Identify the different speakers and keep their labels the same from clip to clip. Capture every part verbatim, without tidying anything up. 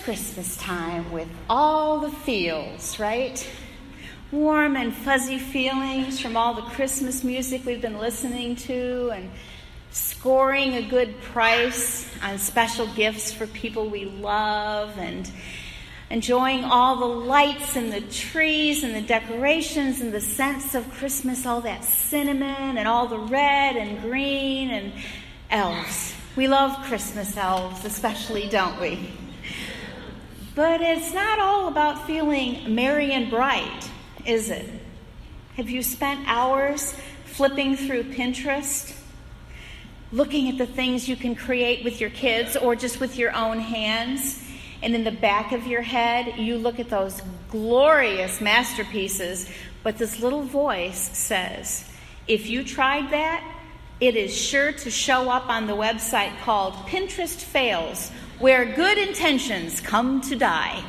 Speaker 1: Christmas time with all the feels, right? Warm and fuzzy feelings from all the Christmas music we've been listening to, and scoring a good price on special gifts for people we love, and enjoying all the lights and the trees and the decorations and the scents of Christmas, all that cinnamon and all the red and green and elves. We love Christmas elves especially, don't we? But it's not all about feeling merry and bright, is it? Have you spent hours flipping through Pinterest, looking at the things you can create with your kids or just with your own hands? And in the back of your head, you look at those glorious masterpieces, but this little voice says, if you tried that, it is sure to show up on the website called Pinterest Fails, where good intentions come to die.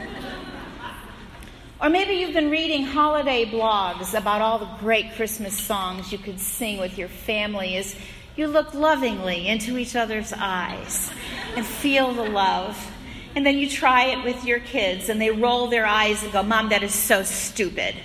Speaker 1: Or maybe you've been reading holiday blogs about all the great Christmas songs you could sing with your family as you look lovingly into each other's eyes and feel the love. And then you try it with your kids and they roll their eyes and go, Mom, that is so stupid.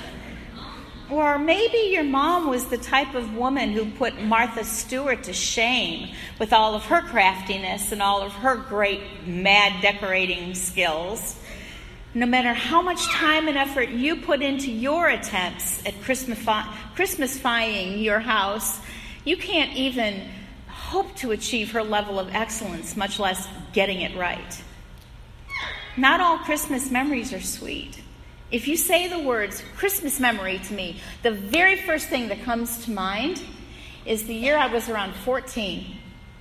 Speaker 1: Or maybe your mom was the type of woman who put Martha Stewart to shame with all of her craftiness and all of her great mad decorating skills. No matter how much time and effort you put into your attempts at Christmasify- Christmasifying your house, you can't even hope to achieve her level of excellence, much less getting it right. Not all Christmas memories are sweet. If you say the words Christmas memory to me, the very first thing that comes to mind is the year I was around fourteen.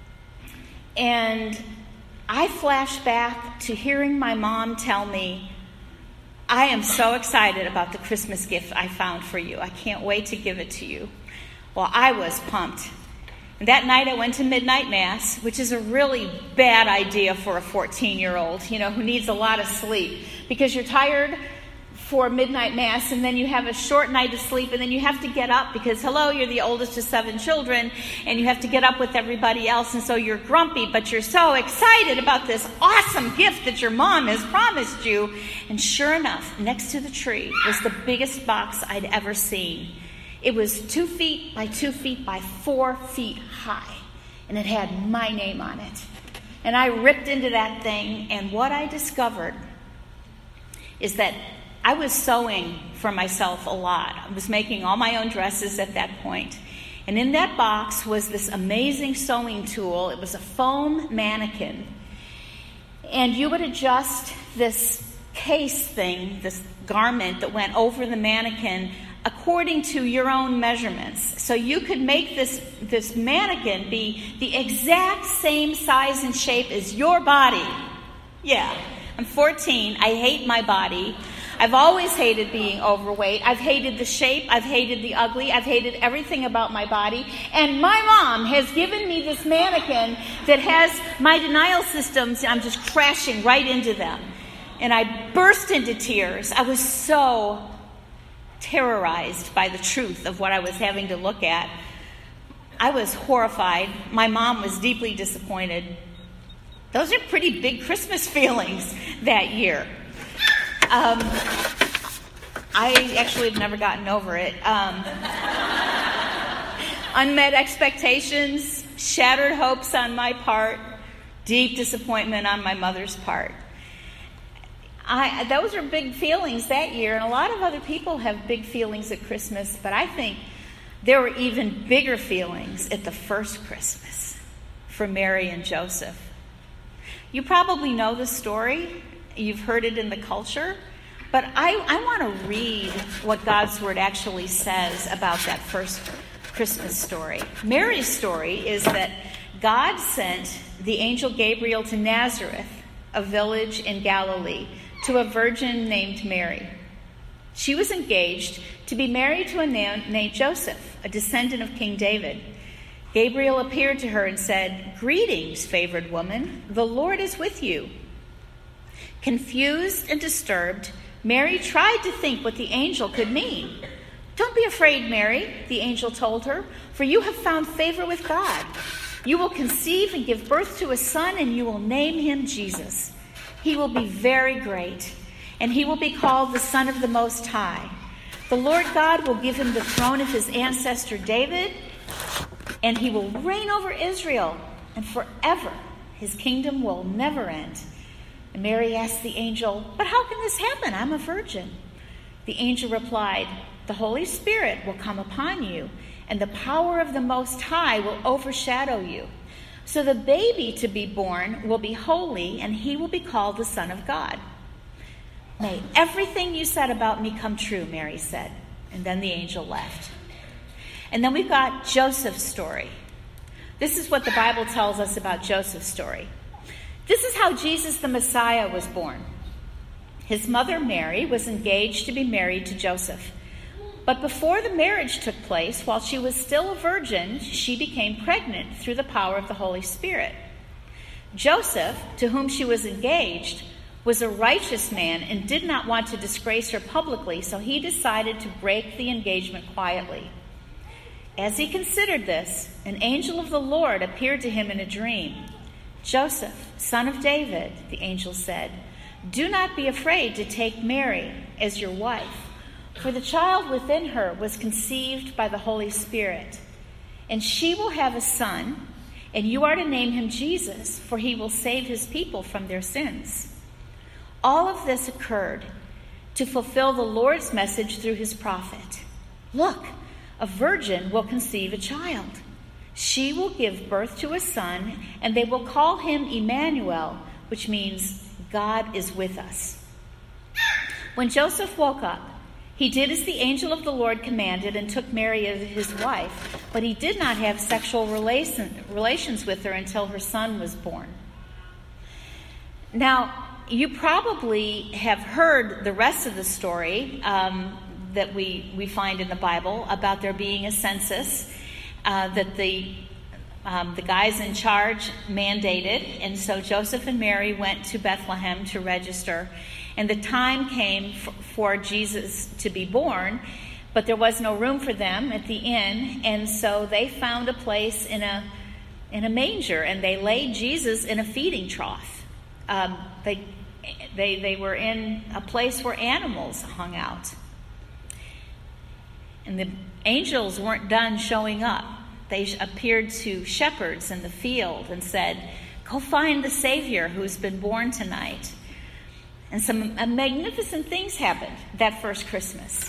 Speaker 1: And I flash back to hearing my mom tell me, I am so excited about the Christmas gift I found for you. I can't wait to give it to you. Well, I was pumped. And that night I went to midnight mass, which is a really bad idea for a fourteen-year-old, you know, who needs a lot of sleep, because you're tired for midnight mass, and then you have a short night of sleep, and then you have to get up because, hello, you're the oldest of seven children, and you have to get up with everybody else, and so you're grumpy, but you're so excited about this awesome gift that your mom has promised you. And sure enough, next to the tree was the biggest box I'd ever seen. It was two feet by two feet by four feet high, and it had my name on it. And I ripped into that thing, and what I discovered is that I was sewing for myself a lot. I was making all my own dresses at that point. And in that box was this amazing sewing tool. It was a foam mannequin. And you would adjust this case thing, this garment that went over the mannequin according to your own measurements. So you could make this, this mannequin be the exact same size and shape as your body. Yeah, I'm fourteen. I hate my body. I've always hated being overweight. I've hated the shape. I've hated the ugly. I've hated everything about my body. And my mom has given me this mannequin that has my denial systems. I'm just crashing right into them. And I burst into tears. I was so terrorized by the truth of what I was having to look at. I was horrified. My mom was deeply disappointed. Those are pretty big Christmas feelings that year. Um, I actually had never gotten over it. Um, unmet expectations, shattered hopes on my part, deep disappointment on my mother's part. I, those are big feelings that year, and a lot of other people have big feelings at Christmas, but I think there were even bigger feelings at the first Christmas for Mary and Joseph. You probably know the story. You've heard it in the culture, but I, I want to read what God's Word actually says about that first Christmas story. Mary's story is that God sent the angel Gabriel to Nazareth, a village in Galilee, to a virgin named Mary. She was engaged to be married to a man named Joseph, a descendant of King David. Gabriel appeared to her and said, "Greetings, favored woman, the Lord is with you." Confused and disturbed, Mary tried to think what the angel could mean. "Don't be afraid, Mary," the angel told her, "for you have found favor with God. You will conceive and give birth to a son, and you will name him Jesus. He will be very great, and he will be called the Son of the Most High. The Lord God will give him the throne of his ancestor David, and he will reign over Israel, and forever his kingdom will never end. And Mary asked the angel, "But how can this happen? I'm a virgin." The angel replied, "The Holy Spirit will come upon you, and the power of the Most High will overshadow you. So the baby to be born will be holy, and he will be called the Son of God." "May everything you said about me come true," Mary said. And then the angel left. And then we've got Joseph's story. This is what the Bible tells us about Joseph's story. This is how Jesus the Messiah was born. His mother Mary was engaged to be married to Joseph. But before the marriage took place, while she was still a virgin, she became pregnant through the power of the Holy Spirit. Joseph, to whom she was engaged, was a righteous man and did not want to disgrace her publicly, so he decided to break the engagement quietly. As he considered this, an angel of the Lord appeared to him in a dream. "Joseph, son of David," the angel said, "do not be afraid to take Mary as your wife, for the child within her was conceived by the Holy Spirit. And she will have a son, and you are to name him Jesus, for he will save his people from their sins." All of this occurred to fulfill the Lord's message through his prophet. "Look, a virgin will conceive a child. She will give birth to a son, and they will call him Emmanuel," which means God is with us. When Joseph woke up, he did as the angel of the Lord commanded and took Mary as his wife, but he did not have sexual relation, relations with her until her son was born. Now, you probably have heard the rest of the story um, that we, we find in the Bible about there being a census uh, that the um, the guys in charge mandated, and so Joseph and Mary went to Bethlehem to register, and the time came f- for Jesus to be born, but there was no room for them at the inn, and so they found a place in a in a manger, and they laid Jesus in a feeding trough. Um, they they they were in a place where animals hung out. And the angels weren't done showing up. They appeared to shepherds in the field and said, "Go find the Savior who's been born tonight." And some magnificent things happened that first Christmas.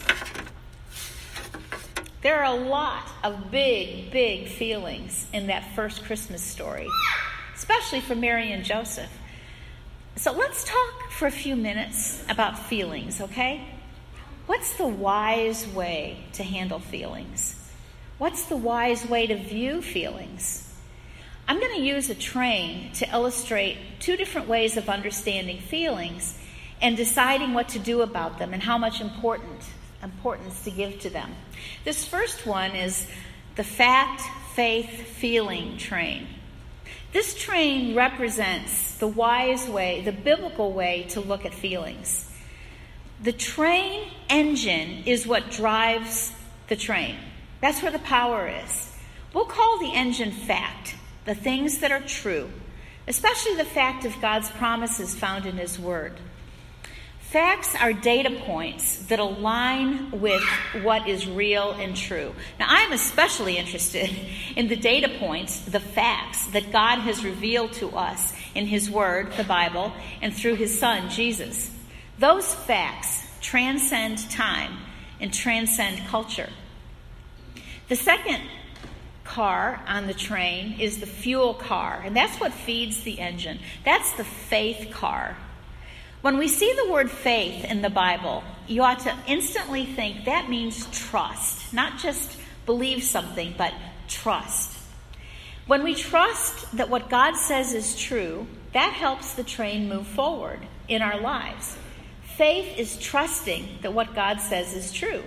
Speaker 1: There are a lot of big, big feelings in that first Christmas story, especially for Mary and Joseph. So let's talk for a few minutes about feelings, okay? What's the wise way to handle feelings? What's the wise way to view feelings? I'm going to use a train to illustrate two different ways of understanding feelings and deciding what to do about them and how much important, importance to give to them. This first one is the fact, faith, feeling train. This train represents the wise way, the biblical way to look at feelings. The train engine is what drives the train. That's where the power is. We'll call the engine fact, the things that are true, especially the fact of God's promises found in his word. Facts are data points that align with what is real and true. Now, I'm especially interested in the data points, the facts that God has revealed to us in his word, the Bible, and through his son, Jesus. Those facts transcend time and transcend culture. The second car on the train is the fuel car, and that's what feeds the engine. That's the faith car. When we see the word faith in the Bible, you ought to instantly think that means trust, not just believe something, but trust. When we trust that what God says is true, that helps the train move forward in our lives. Faith is trusting that what God says is true.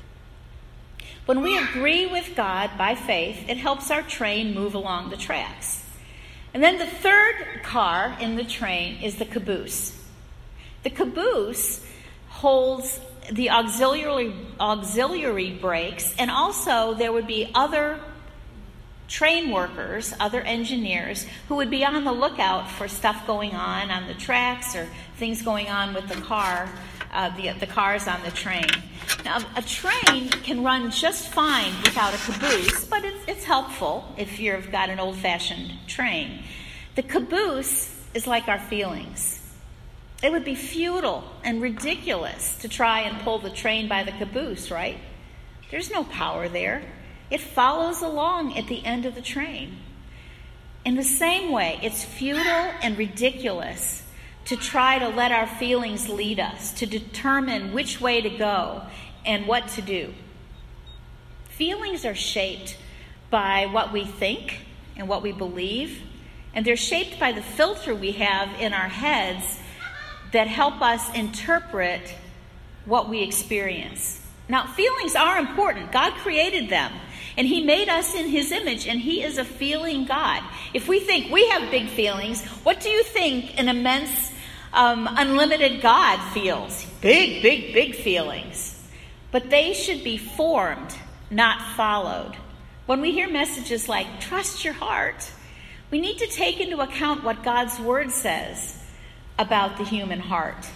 Speaker 1: When we agree with God by faith, it helps our train move along the tracks. And then the third car in the train is the caboose. The caboose holds the auxiliary auxiliary brakes, and also there would be other train workers, other engineers, who would be on the lookout for stuff going on on the tracks or things going on with the car, uh, the, the cars on the train. Now, a train can run just fine without a caboose, but it's, it's helpful if you've got an old-fashioned train. The caboose is like our feelings. It would be futile and ridiculous to try and pull the train by the caboose, right? There's no power there. It follows along at the end of the train. In the same way, it's futile and ridiculous to try to let our feelings lead us, to determine which way to go and what to do. Feelings are shaped by what we think and what we believe, and they're shaped by the filter we have in our heads that help us interpret what we experience. Now, feelings are important. God created them, and he made us in his image, and he is a feeling God. If we think we have big feelings, what do you think an immense, um, unlimited God feels? Big, big, big feelings. But they should be formed, not followed. When we hear messages like, trust your heart, we need to take into account what God's word says about the human heart.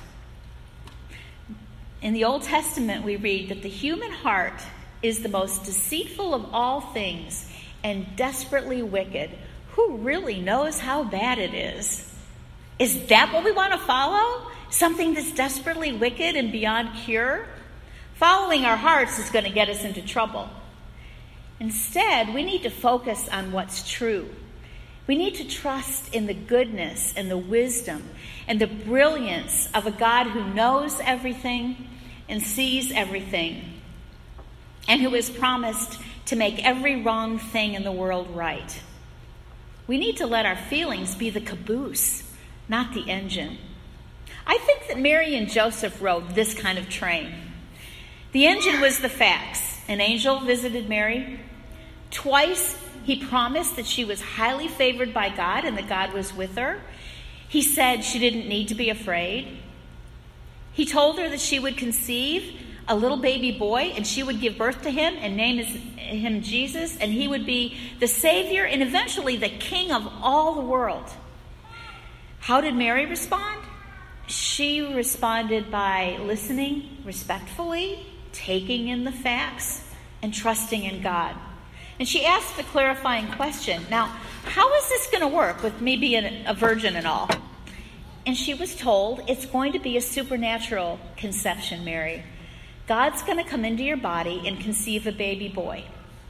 Speaker 1: In the Old Testament, we read that the human heart is the most deceitful of all things and desperately wicked. Who really knows how bad it is? Is that what we want to follow? Something that's desperately wicked and beyond cure? Following our hearts is going to get us into trouble. Instead, we need to focus on what's true. We need to trust in the goodness and the wisdom and the brilliance of a God who knows everything and sees everything, and who has promised to make every wrong thing in the world right. We need to let our feelings be the caboose, not the engine. I think that Mary and Joseph rode this kind of train. The engine was the facts. An angel visited Mary. Twice he promised that she was highly favored by God and that God was with her. He said she didn't need to be afraid. He told her that she would conceive a little baby boy and she would give birth to him and name his, him Jesus, and he would be the Savior and eventually the King of all the world. How did Mary respond? She responded by listening respectfully, taking in the facts, and trusting in God. And she asked a clarifying question. Now, how is this going to work with me being a virgin and all? And she was told, it's going to be a supernatural conception, Mary. God's going to come into your body and conceive a baby boy.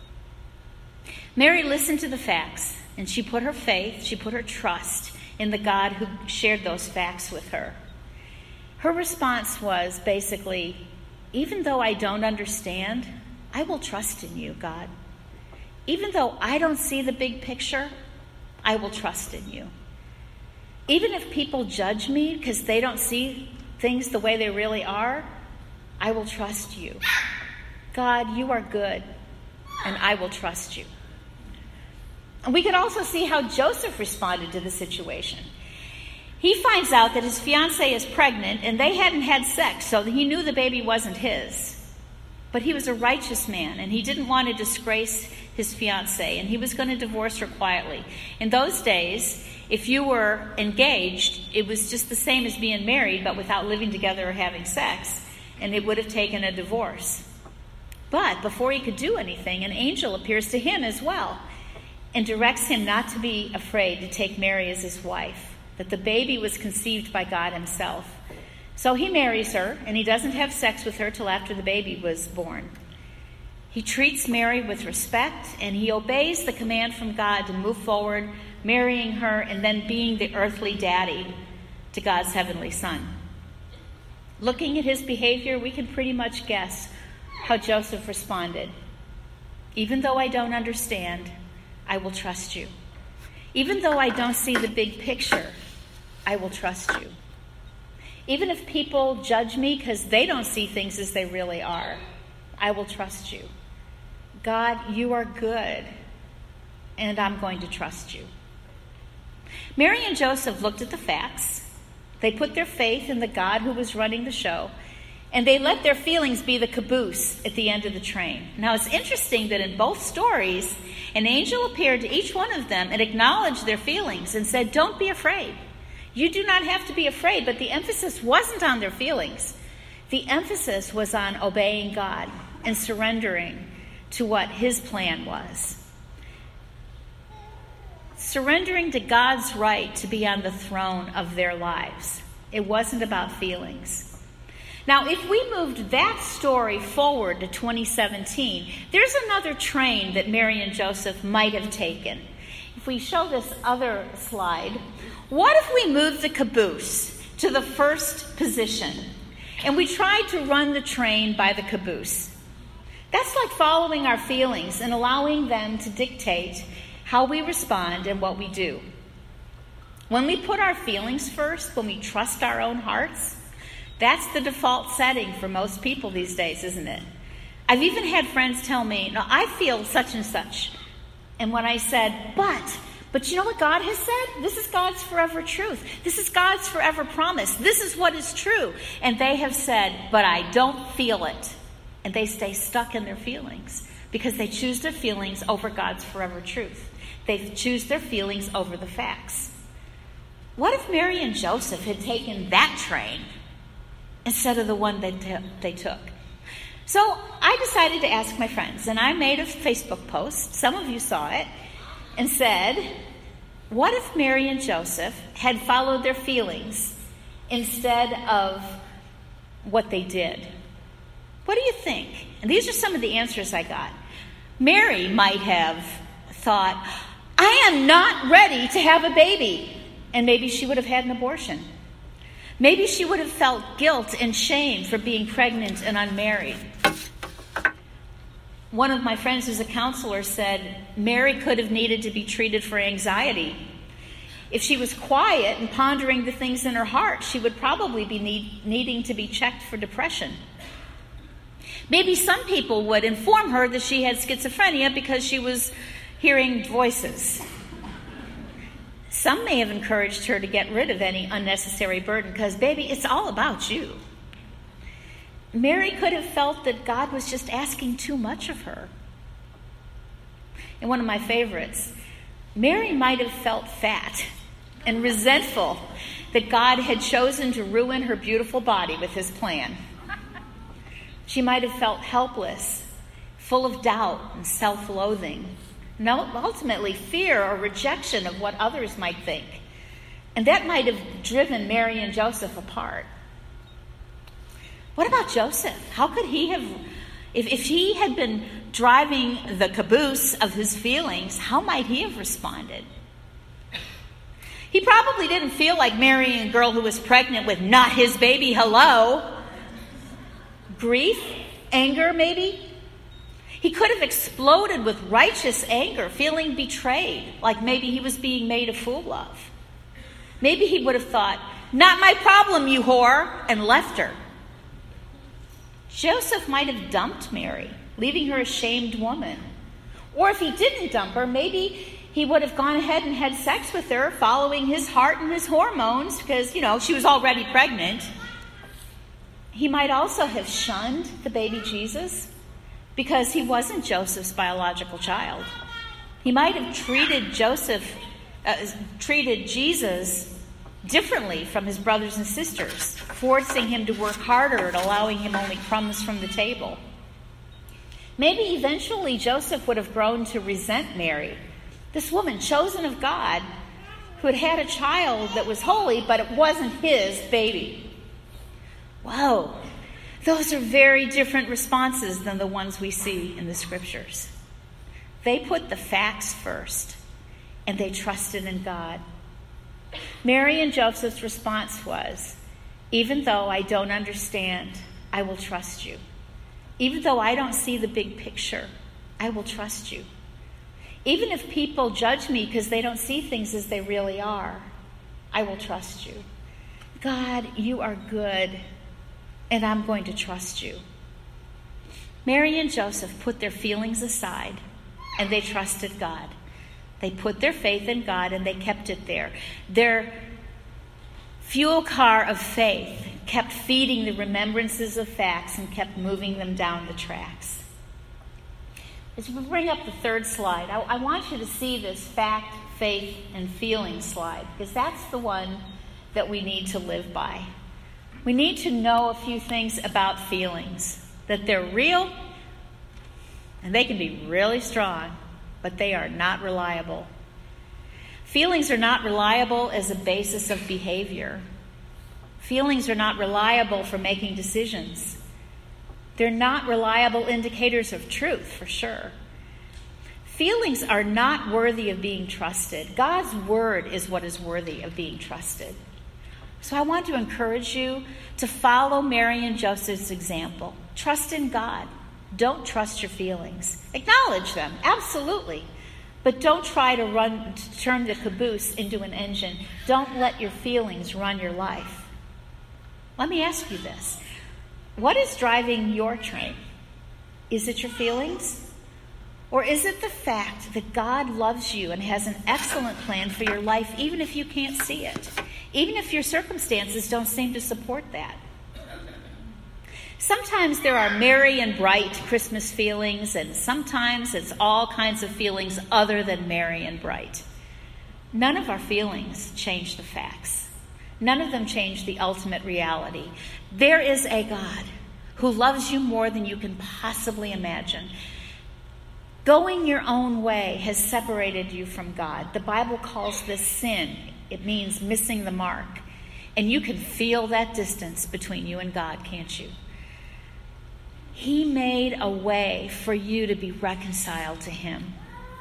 Speaker 1: Mary listened to the facts, and she put her faith, she put her trust in the God who shared those facts with her. Her response was basically, even though I don't understand, I will trust in you, God. Even though I don't see the big picture, I will trust in you. Even if people judge me because they don't see things the way they really are, I will trust you. God, you are good, and I will trust you. And we could also see how Joseph responded to the situation. He finds out that his fiancée is pregnant, and they hadn't had sex, so he knew the baby wasn't his. But he was a righteous man, and he didn't want to disgrace his fiancée, and he was going to divorce her quietly. In those days, if you were engaged, it was just the same as being married, but without living together or having sex, and it would have taken a divorce. But before he could do anything, an angel appears to him as well and directs him not to be afraid to take Mary as his wife, that the baby was conceived by God himself. So he marries her, and he doesn't have sex with her till after the baby was born. He treats Mary with respect, and he obeys the command from God to move forward, marrying her, and then being the earthly daddy to God's heavenly son. Looking at his behavior, we can pretty much guess how Joseph responded. Even though I don't understand, I will trust you. Even though I don't see the big picture, I will trust you. Even if people judge me because they don't see things as they really are, I will trust you. God, you are good, and I'm going to trust you. Mary and Joseph looked at the facts. They put their faith in the God who was running the show, And they let their feelings be the caboose at the end of the train. Now, it's interesting that in both stories, an angel appeared to each one of them and acknowledged their feelings and said, don't be afraid. You do not have to be afraid. But the emphasis wasn't on their feelings. The emphasis was on obeying God and surrendering to what his plan was. Surrendering to God's right to be on the throne of their lives. It wasn't about feelings. Now, if we moved that story forward to twenty seventeen, there's another train that Mary and Joseph might have taken. If we show this other slide, what if we moved the caboose to the first position and we tried to run the train by the caboose? That's like following our feelings and allowing them to dictate how we respond and what we do. When we put our feelings first, when we trust our own hearts, that's the default setting for most people these days, isn't it? I've even had friends tell me, no, I feel such and such. And when I said, but, but you know what God has said? This is God's forever truth. This is God's forever promise. This is what is true. And they have said, but I don't feel it. And they stay stuck in their feelings because they choose their feelings over God's forever truth. They choose their feelings over the facts. What if Mary and Joseph had taken that train instead of the one they, t- they took? So I decided to ask my friends, and I made a Facebook post, some of you saw it, and said, what if Mary and Joseph had followed their feelings instead of what they did? What do you think? And these are some of the answers I got. Mary might have thought, I am not ready to have a baby, and maybe she would have had an abortion. Maybe she would have felt guilt and shame for being pregnant and unmarried. One of my friends who's a counselor said Mary could have needed to be treated for anxiety. If she was quiet and pondering the things in her heart, she would probably be need, needing to be checked for depression. Maybe some people would inform her that she had schizophrenia because she was hearing voices. Some may have encouraged her to get rid of any unnecessary burden because, baby, it's all about you. Mary could have felt that God was just asking too much of her. And one of my favorites, Mary might have felt fat and resentful that God had chosen to ruin her beautiful body with his plan. She might have felt helpless, full of doubt and self-loathing, and ultimately fear or rejection of what others might think. And that might have driven Mary and Joseph apart. What about Joseph? How could he have, if, if he had been driving the caboose of his feelings, how might he have responded? He probably didn't feel like marrying a girl who was pregnant with not his baby. Hello. Grief, anger maybe. He could have exploded with righteous anger, feeling betrayed, like maybe he was being made a fool of. Maybe he would have thought, not my problem, you whore, and left her. Joseph might have dumped Mary, leaving her a shamed woman. Or if he didn't dump her, maybe he would have gone ahead and had sex with her, following his heart and his hormones, because, you know, she was already pregnant. He might also have shunned the baby Jesus because he wasn't Joseph's biological child. He might have treated Joseph, uh, treated Jesus differently from his brothers and sisters, forcing him to work harder and allowing him only crumbs from the table. Maybe eventually Joseph would have grown to resent Mary, this woman chosen of God who had had a child that was holy, but it wasn't his baby. Whoa, those are very different responses than the ones we see in the scriptures. They put the facts first, and they trusted in God. Mary and Joseph's response was, even though I don't understand, I will trust you. Even though I don't see the big picture, I will trust you. Even if people judge me because they don't see things as they really are, I will trust you. God, you are good, and I'm going to trust you. Mary and Joseph put their feelings aside, and they trusted God. They put their faith in God, and they kept it there. Their fuel car of faith kept feeding the remembrances of facts and kept moving them down the tracks. As we bring up the third slide, I, I want you to see this fact, faith, and feeling slide, because that's the one that we need to live by. We need to know a few things about feelings, that they're real, and they can be really strong, but they are not reliable. Feelings are not reliable as a basis of behavior. Feelings are not reliable for making decisions. They're not reliable indicators of truth, for sure. Feelings are not worthy of being trusted. God's word is what is worthy of being trusted. So I want to encourage you to follow Mary and Joseph's example. Trust in God. Don't trust your feelings. Acknowledge them, absolutely. But don't try to run, to turn the caboose into an engine. Don't let your feelings run your life. Let me ask you this. What is driving your train? Is it your feelings? Or is it the fact that God loves you and has an excellent plan for your life, even if you can't see it? Even if your circumstances don't seem to support that? Sometimes there are merry and bright Christmas feelings, and sometimes it's all kinds of feelings other than merry and bright. None of our feelings change the facts. None of them change the ultimate reality. There is a God who loves you more than you can possibly imagine. Going your own way has separated you from God. The Bible calls this sin. It means missing the mark. And you can feel that distance between you and God, can't you? He made a way for you to be reconciled to him.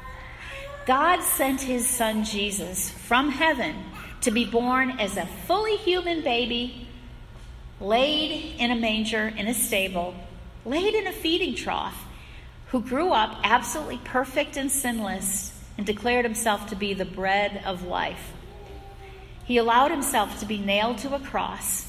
Speaker 1: God sent his son Jesus from heaven to be born as a fully human baby, laid in a manger in a stable, laid in a feeding trough, who grew up absolutely perfect and sinless and declared himself to be the bread of life. He allowed himself to be nailed to a cross.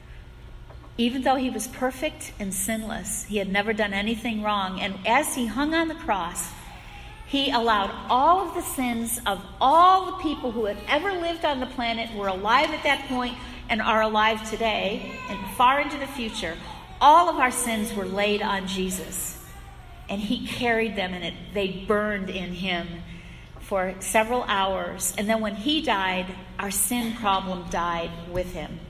Speaker 1: Even though he was perfect and sinless, he had never done anything wrong. And as he hung on the cross, he allowed all of the sins of all the people who had ever lived on the planet, were alive at that point and are alive today and far into the future. All of our sins were laid on Jesus. And he carried them, and it, they burned in him for several hours. And then when he died, our sin problem died with him.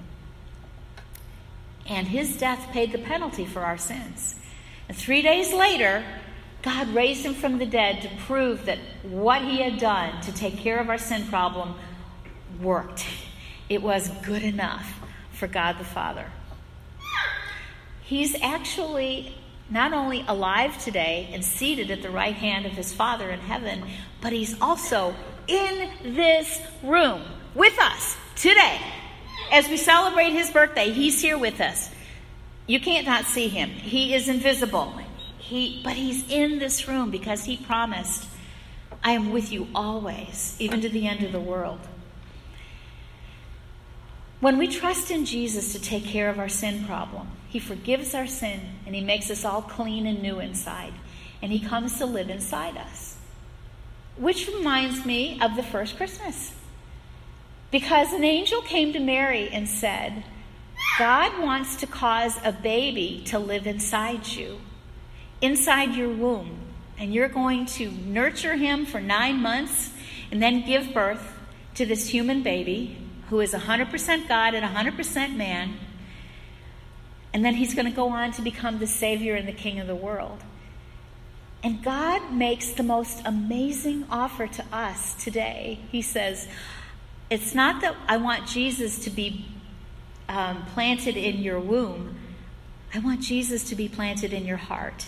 Speaker 1: And his death paid the penalty for our sins. And three days later, God raised him from the dead to prove that what he had done to take care of our sin problem worked. It was good enough for God the Father. He's actually not only alive today and seated at the right hand of his Father in heaven, but he's also in this room with us today. As we celebrate his birthday, he's here with us. You can't not see him. He is invisible. He, but he's in this room because he promised, I am with you always, even to the end of the world. When we trust in Jesus to take care of our sin problem, he forgives our sin and he makes us all clean and new inside. And he comes to live inside us. Which reminds me of the first Christmas. Because an angel came to Mary and said, God wants to cause a baby to live inside you, inside your womb. And you're going to nurture him for nine months and then give birth to this human baby who is one hundred percent God and one hundred percent man. And then he's going to go on to become the Savior and the King of the world. And God makes the most amazing offer to us today. He says, it's not that I want Jesus to be um, planted in your womb. I want Jesus to be planted in your heart.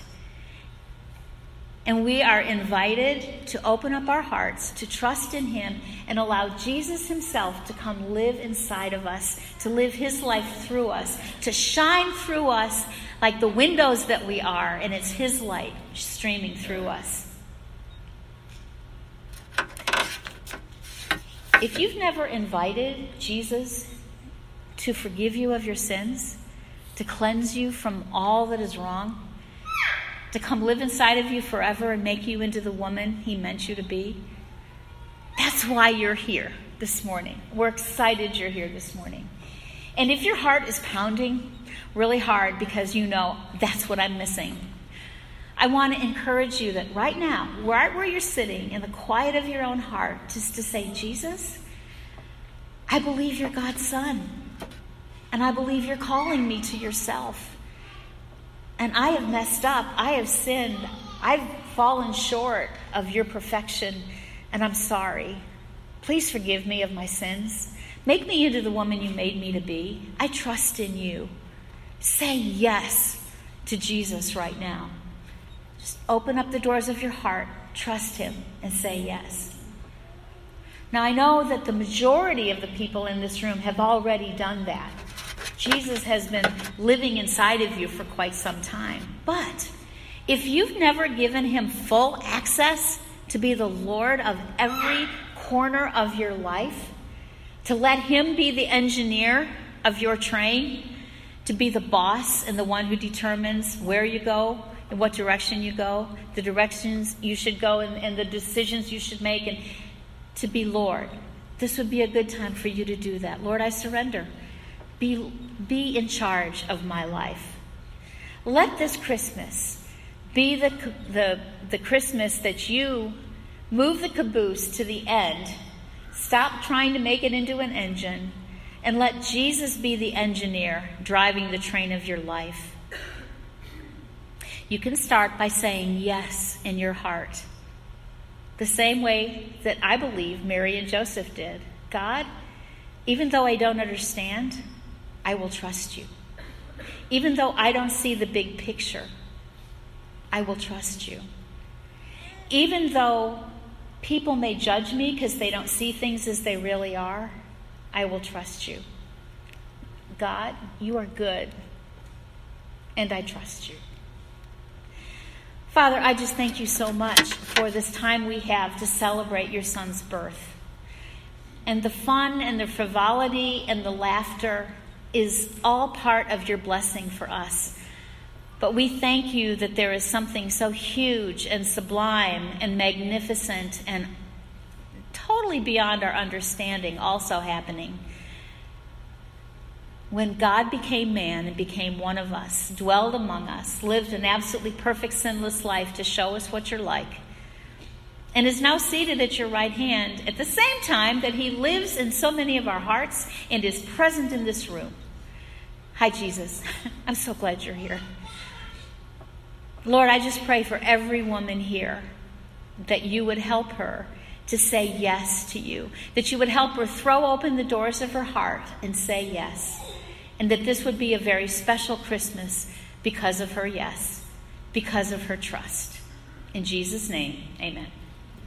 Speaker 1: And we are invited to open up our hearts, to trust in him, and allow Jesus himself to come live inside of us, to live his life through us, to shine through us like the windows that we are, and it's his light streaming through us. If you've never invited Jesus to forgive you of your sins, to cleanse you from all that is wrong, to come live inside of you forever and make you into the woman he meant you to be, that's why you're here this morning. We're excited you're here this morning. And if your heart is pounding really hard because you know that's what I'm missing, I want to encourage you that right now, right where you're sitting, in the quiet of your own heart, just to say, Jesus, I believe you're God's son. And I believe you're calling me to yourself. And I have messed up. I have sinned. I've fallen short of your perfection. And I'm sorry. Please forgive me of my sins. Make me into the woman you made me to be. I trust in you. Say yes to Jesus right now. Just open up the doors of your heart, trust him, and say yes. Now, I know that the majority of the people in this room have already done that. Jesus has been living inside of you for quite some time. But if you've never given him full access to be the Lord of every corner of your life, to let him be the engineer of your train, to be the boss and the one who determines where you go, in what direction you go, the directions you should go, and, and the decisions you should make, and to be Lord. This would be a good time for you to do that. Lord, I surrender. Be, be in charge of my life. Let this Christmas be the, the, the Christmas that you move the caboose to the end, stop trying to make it into an engine, and let Jesus be the engineer driving the train of your life. You can start by saying yes in your heart, the same way that I believe Mary and Joseph did. God, even though I don't understand, I will trust you. Even though I don't see the big picture, I will trust you. Even though people may judge me because they don't see things as they really are, I will trust you. God, you are good, and I trust you. Father, I just thank you so much for this time we have to celebrate your son's birth. And the fun and the frivolity and the laughter is all part of your blessing for us. But we thank you that there is something so huge and sublime and magnificent and totally beyond our understanding also happening. When God became man and became one of us, dwelled among us, lived an absolutely perfect, sinless life to show us what you're like, and is now seated at your right hand at the same time that he lives in so many of our hearts and is present in this room. Hi, Jesus. I'm so glad you're here. Lord, I just pray for every woman here that you would help her to say yes to you, that you would help her throw open the doors of her heart and say yes, and that this would be a very special Christmas because of her yes, because of her trust. In Jesus' name, amen.